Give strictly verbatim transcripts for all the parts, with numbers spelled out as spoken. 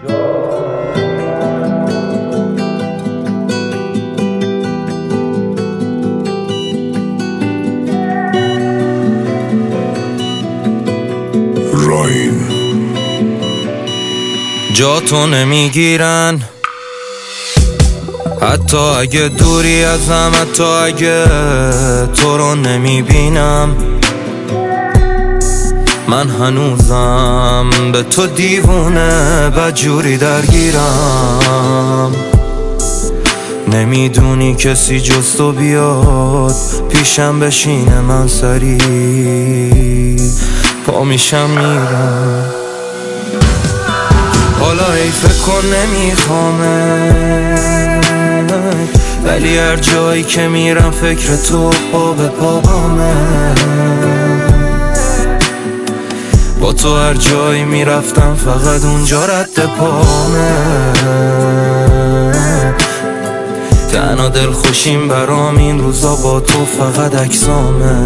راین جا تو نمیگیرن، حتی اگه دوری ازم، حتی اگه تو رو نمیبینم. من هنوزم به تو دیوونه بدجوری درگیرم. نمیدونی کسی جز تو بیاد پیشم بشینه، من سری پا میشم میرم. حالا ای فکر کن نمیخوامه، ولی هر جایی که میرم فکر تو پا به پا بامه. با تو هر جایی میرفتم فقط اونجا رد پامه. تنها دل خوشیم برام این روزا با تو فقط عکسامه.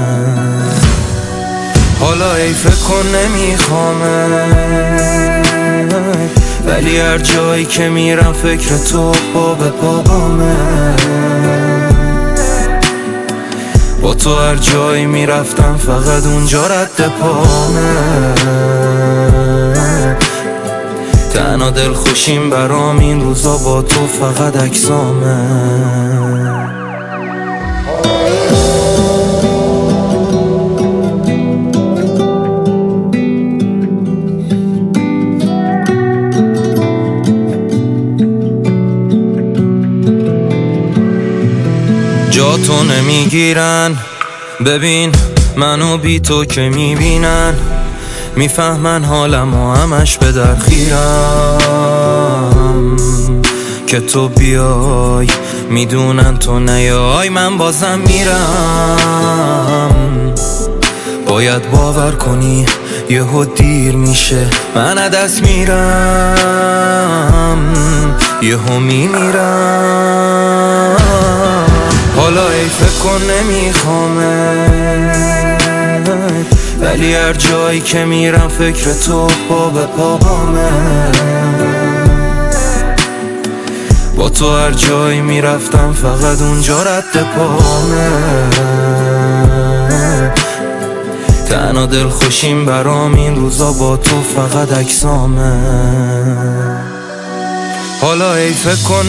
حالا ای فکر کن نمیخوامه، ولی هر جایی که میرم فکر تو پا به پا بامه. با تو هر جایی میرفتم فقط اونجا رد پامه. تنها دل خوشیم برام این روزا با تو فقط عکسامه. جا تو نمیگیرن، ببین منو بی تو که میبینن، میفهمن حالم و همش به درخیرم. که تو بیای میدونن تو نیای من بازم میرم. باید باور کنی یهو دیر میشه، من از دست میرم، یهو میمیرم. حالا ای فکر کن نمیخوامه، ولی هر جایی که میرم فکر تو پا به پا بامه. با تو هر جایی میرفتم فقط اونجا رد پامه. تنها دل خوشیم برام این روزا با تو فقط عکسامه. حالا ای فکر کن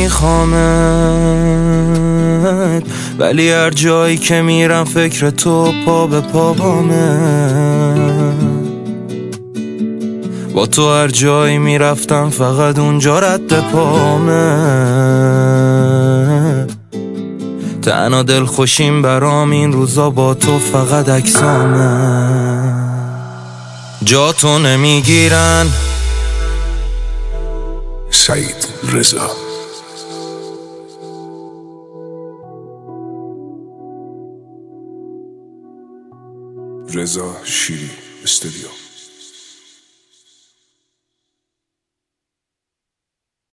نمیخوامت، ولی هر جایی که میرم فکر تو پا به پا بامه. با تو هر جایی میرفتم فقط اونجا رد پامه. تنها دل خوشیم برام این روزا با تو فقط عکسامه. جا تو نمیگیرن. سعید رضا. رضا شیری استودیو.